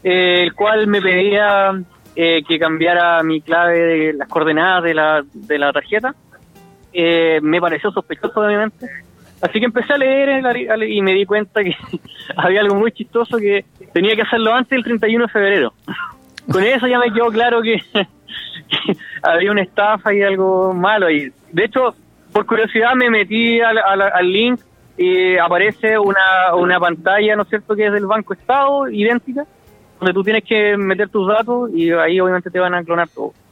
el cual me pedía que cambiara mi clave de las coordenadas de la tarjeta. Me pareció sospechoso, obviamente. Así que empecé a leer y me di cuenta que había algo muy chistoso, que tenía que hacerlo antes del 31 de febrero. Con eso ya me quedó claro que había una estafa y algo malo ahí. De hecho, por curiosidad me metí al link y aparece una pantalla, ¿no es cierto?, que es del Banco Estado, idéntica, donde tú tienes que meter tus datos y ahí obviamente te van a clonar todo.